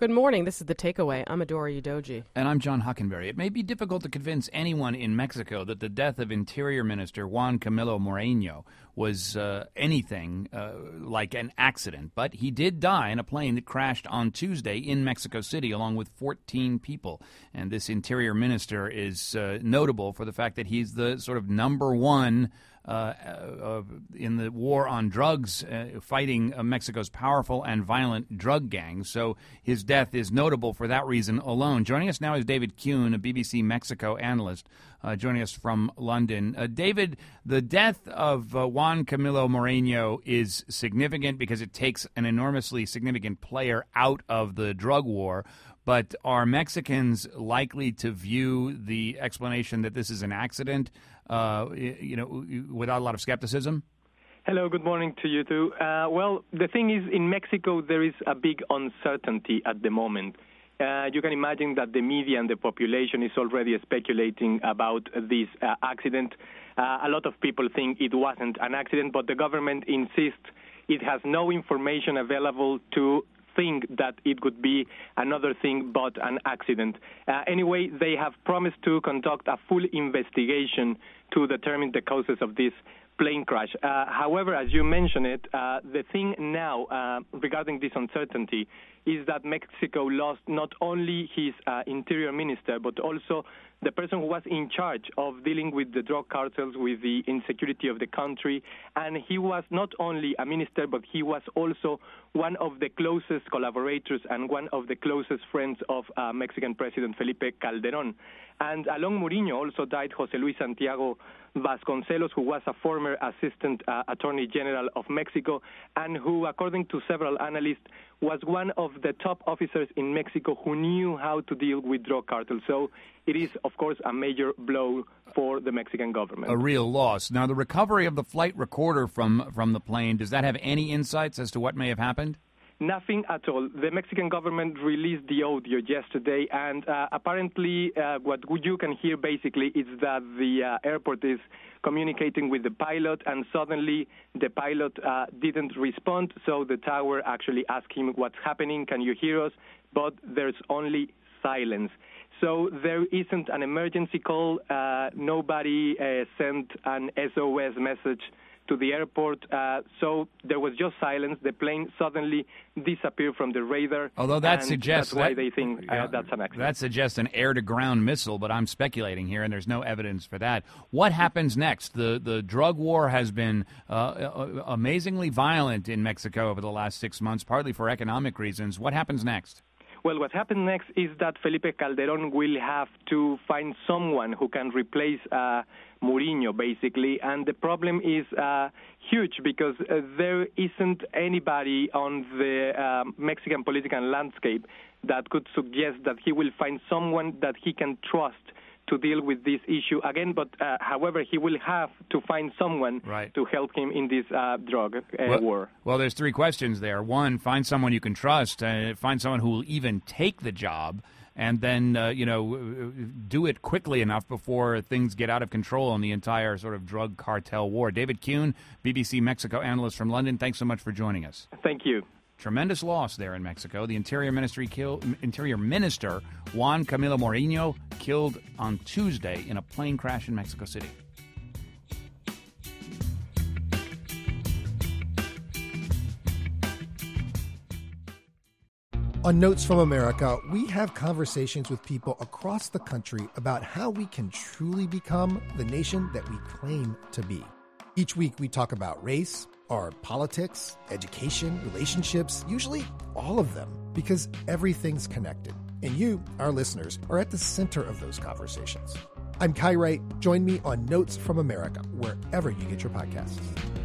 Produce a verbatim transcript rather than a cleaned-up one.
Good morning. This is The Takeaway. I'm Adora Udoji. And I'm John Hockenberry. It may be difficult to convince anyone in Mexico that the death of Interior Minister Juan Camilo Moreno was uh, anything uh, like an accident. But he did die in a plane that crashed on Tuesday in Mexico City along with fourteen people. And this Interior Minister is uh, notable for the fact that he's the sort of number one Uh, uh, in the war on drugs, uh, fighting uh, Mexico's powerful and violent drug gangs. So his death is notable for that reason alone. Joining us now is David Kuhn, a B B C Mexico analyst, uh, joining us from London. Uh, David, the death of uh, Juan Camilo Moreno is significant because it takes an enormously significant player out of the drug war. But are Mexicans likely to view the explanation that this is an accident, uh, you know, without a lot of skepticism? Hello, good morning to you too. Uh, well, the thing is, in Mexico, there is a big uncertainty at the moment. Uh, you can imagine that the media and the population is already speculating about this uh, accident. Uh, a lot of people think it wasn't an accident, but the government insists it has no information available to think that it could be another thing but an accident. Uh, anyway, they have promised to conduct a full investigation to determine the causes of this plane crash. Uh, however, as you mentioned it, uh, the thing now uh, regarding this uncertainty is that Mexico lost not only his uh, interior minister, but also the person who was in charge of dealing with the drug cartels, with the insecurity of the country. And he was not only a minister, but he was also one of the closest collaborators and one of the closest friends of uh, Mexican President Felipe Calderón. And along Moreno also died José Luis Santiago Vasconcelos, who was a former assistant uh, attorney general of Mexico and who, according to several analysts, was one of the top officers in Mexico who knew how to deal with drug cartels. So it is, of course, a major blow for the Mexican government. A real loss. Now, the recovery of the flight recorder from, from the plane, does that have any insights as to what may have happened? Nothing at all. The Mexican government released the audio yesterday, and uh, apparently uh, what you can hear basically is that the uh, airport is communicating with the pilot, and suddenly the pilot uh, didn't respond, so the tower actually asked him, what's happening, can you hear us? But there's only silence. So there isn't an emergency call. Uh, nobody uh, sent an S O S message to the airport, uh, so there was just silence. The plane suddenly disappeared from the radar. Although that suggests that's why that, they think uh, yeah, that's an accident. That suggests an air-to-ground missile, but I'm speculating here, and there's no evidence for that. What happens next? The the drug war has been uh, amazingly violent in Mexico over the last six months, partly for economic reasons. What happens next? Well, what happens next is that Felipe Calderón will have to find someone who can replace uh, Moreno, basically. And the problem is uh, huge because uh, there isn't anybody on the uh, Mexican political landscape that could suggest that he will find someone that he can trust to deal with this issue again. But, uh, however, he will have to find someone right. to help him in this uh, drug uh, well, war. Well, there's three questions there. One, find someone you can trust. Uh, find someone who will even take the job. And then, uh, you know, do it quickly enough before things get out of control in the entire sort of drug cartel war. David Kuhn, B B C Mexico analyst from London, thanks so much for joining us. Thank you. Tremendous loss there in Mexico. The Interior Ministry killed, Interior Minister Juan Camilo Moreno killed on Tuesday in a plane crash in Mexico City. On Notes from America, we have conversations with people across the country about how we can truly become the nation that we claim to be. Each week we talk about race, our politics, education, relationships, usually all of them, because everything's connected. And you, our listeners, are at the center of those conversations. I'm Kai Wright. Join me on Notes from America, wherever you get your podcasts.